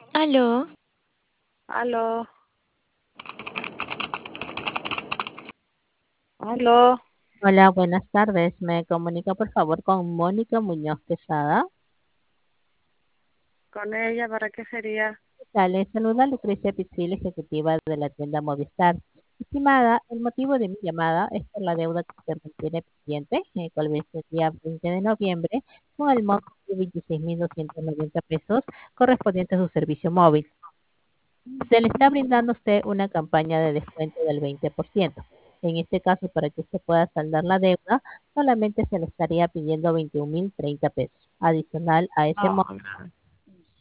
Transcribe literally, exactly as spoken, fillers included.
Aló, Aló, aló, Hola, buenas tardes. Me comunica por favor con Mónica Muñoz Quesada. con ella, ¿para qué sería? Le saluda Lucrecia Pizzil, ejecutiva de la tienda Movistar. Estimada, el motivo de mi llamada es por la deuda que se mantiene pendiente, eh, cual vence el día veinte de noviembre, con el monto de veintiséis mil doscientos noventa pesos correspondiente a su servicio móvil. Se le está brindando a usted una campaña de descuento del veinte por ciento. En este caso, para que usted pueda saldar la deuda, solamente se le estaría pidiendo veintiún mil treinta pesos, adicional a ese No, monto.